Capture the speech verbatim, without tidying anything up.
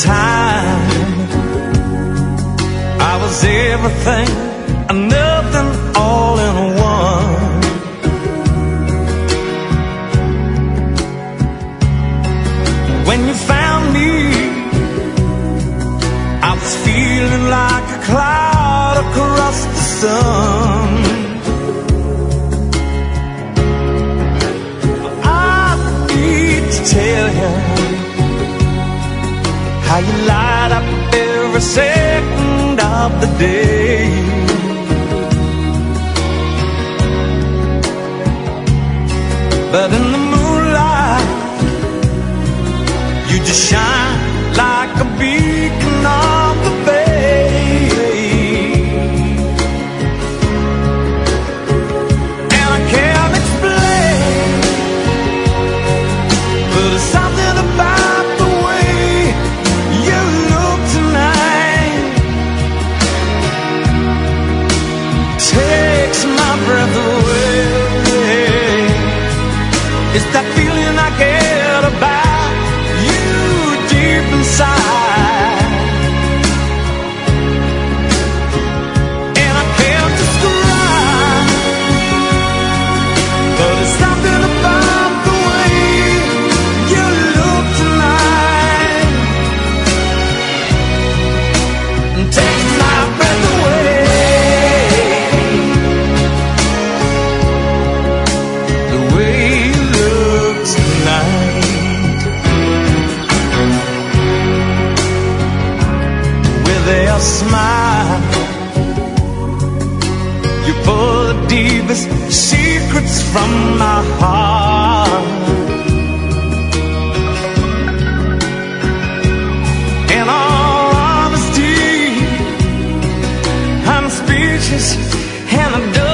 time. I was everything and nothing all in one. When you found me, I was feeling like a cloud across the sun. I need to tell you how you light up every second of the day. But in the moonlight, you just shine like a beacon on the bay. And I can't explain, but there's something about the way you look tonight takes my breath away. It's that feeling I get about you deep inside, and I can't describe, but it's something about the way you look tonight and takes my breath away. The way you look tonight, with a smile, you pull the deepest secrets from my heart. In all honesty, I'm speechless and I don't